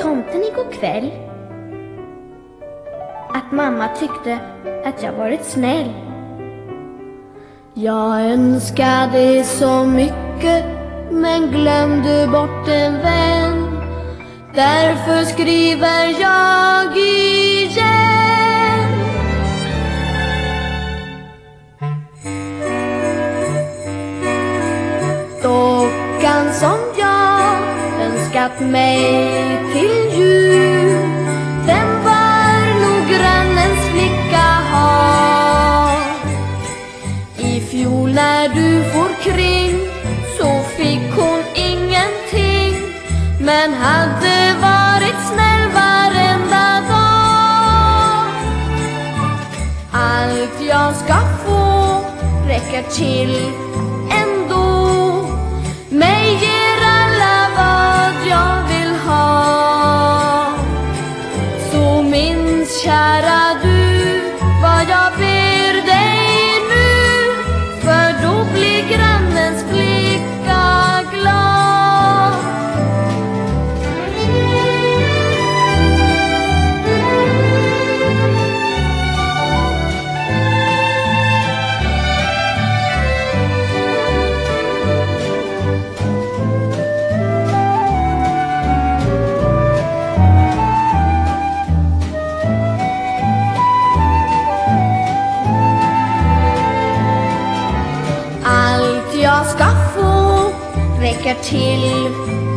tomten igår kväll att mamma tyckte att jag varit snäll. Jag önskade så mycket men glömde bort en vän. Därför skriver jag igen. Dockan som jag önskat mig till jul, den var nog grannens flicka ha. I fjol när du for kring så fick hon ingenting, men hade varit snäll varenda dag. Allt jag ska få räcker till ändå. Mig ger alla vad jag vill ha. Så minns kära du vad jag ber dig nu, för då blir grannens flicka glad. Allt jag ska få räcker till